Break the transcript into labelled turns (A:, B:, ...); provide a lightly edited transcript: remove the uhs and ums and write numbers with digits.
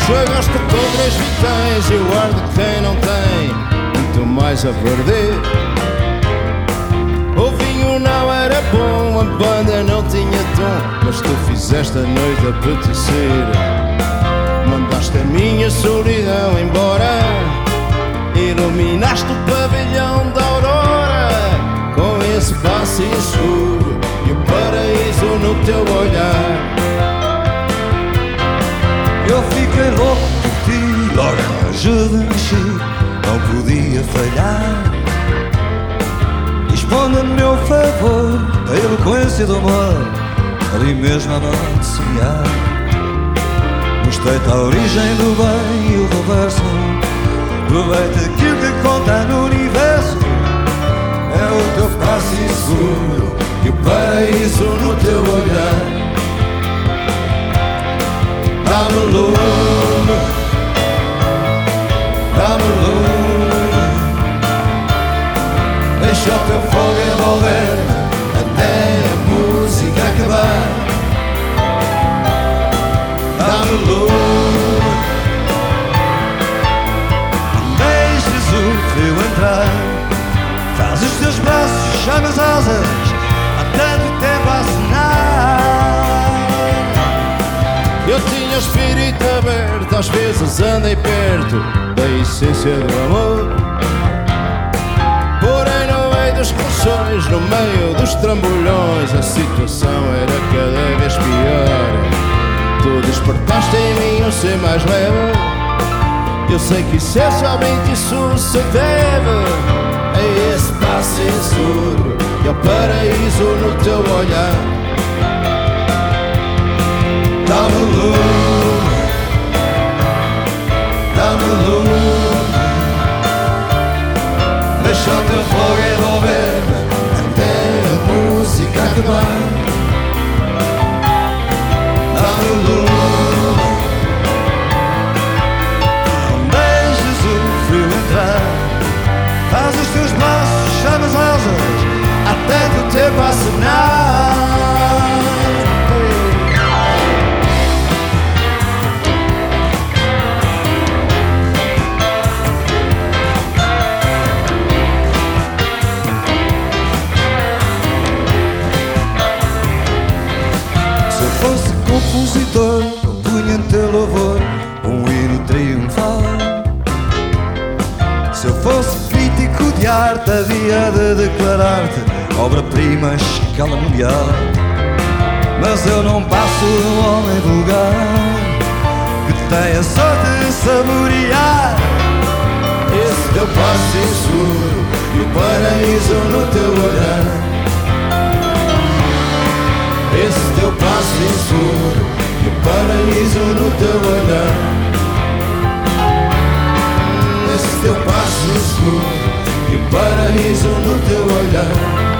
A: Chegaste com 3 vitéis e o ar de quem não tem muito mais a perder. O vinho não era bom, a banda não tinha tom, mas tu fizeste a noite apetecer. Mandaste a minha solidão embora, iluminaste o pavilhão da aurora, com esse passo inseguro e o paraíso no teu olhar.
B: Eu fiquei louco por ti, logo na juventude, não podia falhar. Responde a meu favor, a eloquência do amor, ali mesmo a noite sonhar. Mostrei-te a origem do bem e o reverso, aproveita aquilo que conta no universo.
A: É o teu passo inseguro e o paraíso no teu olhar. Dá-me lume, dá-me lume, deixa o teu fogo envolver-me até a música acabar. Dá-me lume,
B: deixes o frio entrar, faz os teus braços, chama as asas, há tanto tempo a assinar.
A: eu tinha o espírito aberto, às vezes andei perto da essência do amor. Porém no meio dos colchões, no meio dos trambolhões, a situação era cada vez pior. Tu despertaste em mim um ser mais leve, eu sei que essencialmente isso se deve a esse passo inseguro e ao paraíso no teu olhar. Dá-me lume, dá-me lume, deixa o teu fogo envolver-me até a música acabar. Dá-me lume,
B: deixes o frio entrar, faz os teus braços, chama as asas,
A: há tanto tempo a assinar.
B: Se eu fosse compositor, compunha em teu louvor um hino triunfal. Se eu fosse crítico de arte, havia de declarar-te obra-prima a escala mundial. Mas eu não passo de um homem vulgar que tem a sorte de saborear
A: Esse teu passo inseguro e o paraíso no teu olhar. Esse teu passo inseguro e o paraíso no teu olhar. Esse teu passo inseguro e o paraíso no teu olhar.